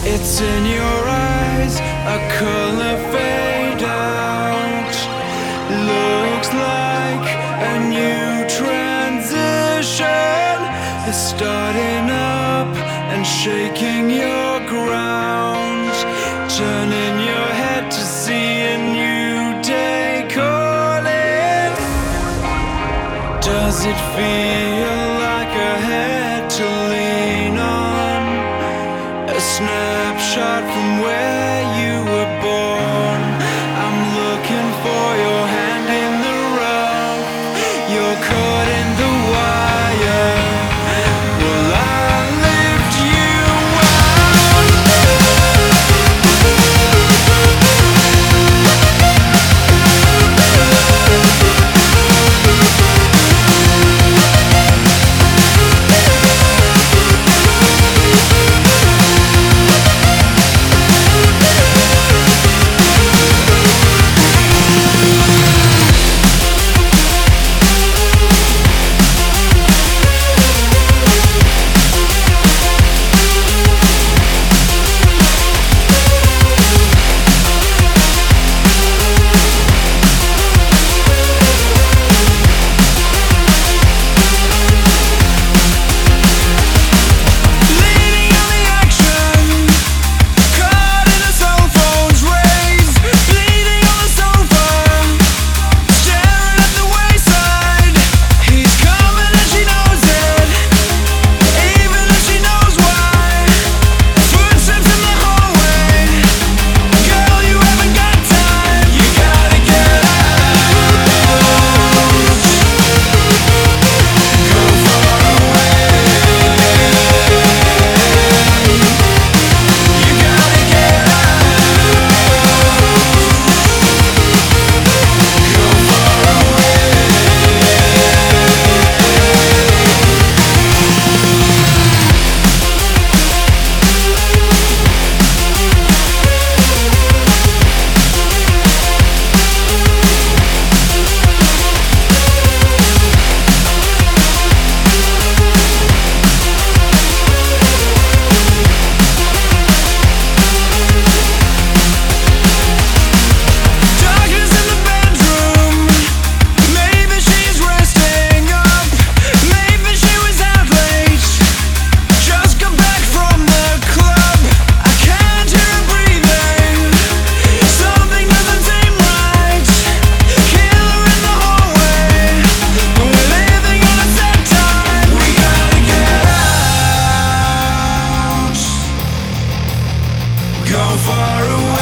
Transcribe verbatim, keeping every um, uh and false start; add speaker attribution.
Speaker 1: It's in your eyes, a color fade out. Looks like a new transition is starting up and shaking your ground. Turning your head to see a new day calling. Does it feel like a head to lean on? A snapshot from where you were born. I'm looking for your hand in the rough. You're caught in the wire. Will I lift you go far away?